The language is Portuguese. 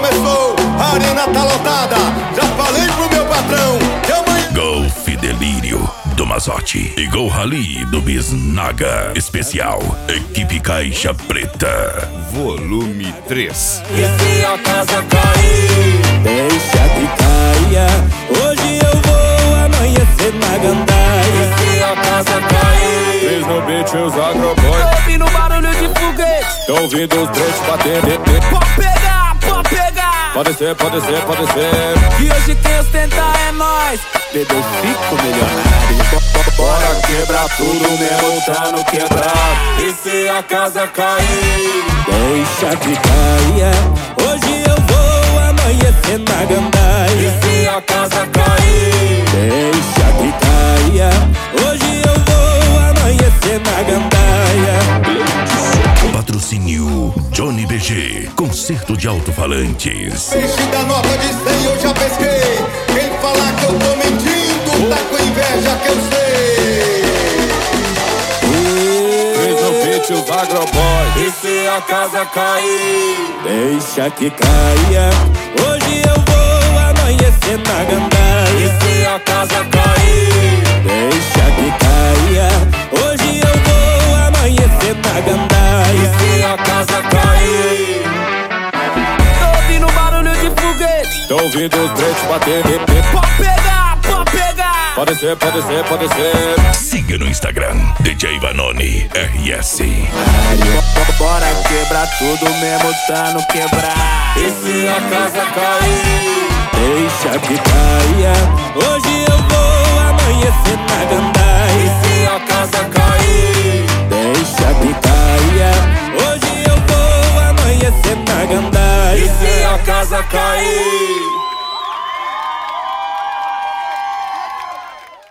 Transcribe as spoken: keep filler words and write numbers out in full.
começou, a arena tá lotada. Já falei pro meu patrão que amanhã... Golf Delírio do Mazotti e Gol Rally do Bisnaga. Especial Equipe Caixa Preta, volume três. E se a casa cair, deixa que caia. Hoje eu vou amanhecer na gandaia. E se a casa cair, fez no beat os agroboy. tô ouvindo barulho de foguete, tô ouvindo os três bater. pode pegar, pode pegar. Pode ser, pode ser, pode ser. E hoje quem ostenta é nós, bebê, eu fico milionário. Bora quebrar tudo mesmo tá no quebrado. E se a casa cair, deixa que caia. Hoje eu vou amanhecer na gandaia. E se a casa cair, deixa que caia. Hoje eu vou amanhecer na gandaia. Patrocínio Johnny B G, concerto de alto-falantes. Peixe da nota de cem eu já pesquei. Quem falar que eu tô mentindo tá com inveja que eu sei. fez no beat os agroboy. E se a casa cair, deixa que caia. Hoje eu vou amanhecer na gandaia. E se a casa cair, deixa que caia. Hoje eu vou amanhecer na gandaia. e se a casa cair, tô ouvindo barulho de foguete, tô ouvindo os três bater. pode pegar, pode pegar. Pode ser, pode ser, pode ser. Siga no Instagram D J Vanoni R S. Bora quebrar tudo mesmo tá no quebrar. E se a casa cair, deixa que caia. Hoje eu vou amanhecer na gandaia. e se a casa cair, deixa que caia. Hoje eu vou amanhecer na gandaia. e se a casa cair.